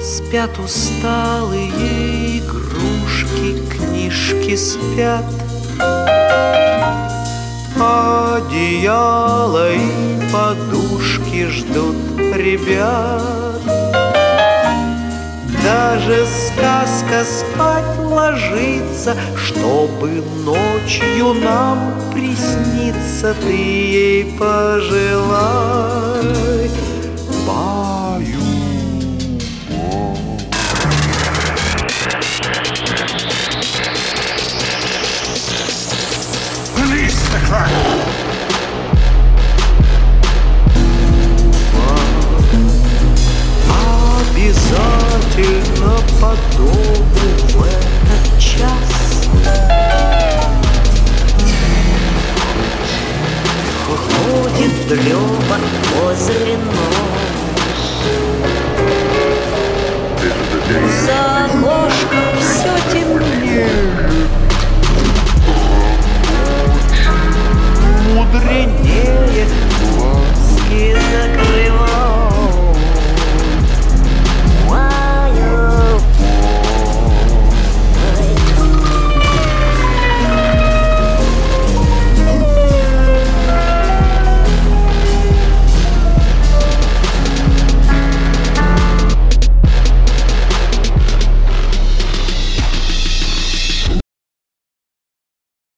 Спят усталые игрушки, книжки спят, одеяло и подушки ждут ребят. Даже сказка спать ложится, чтобы ночью нам присниться. Ты ей пожелай, баю. Release the Kraken! Обязательно по дому в этот час ходит Лёва возле ног. За окошком всё темнеет, мудренее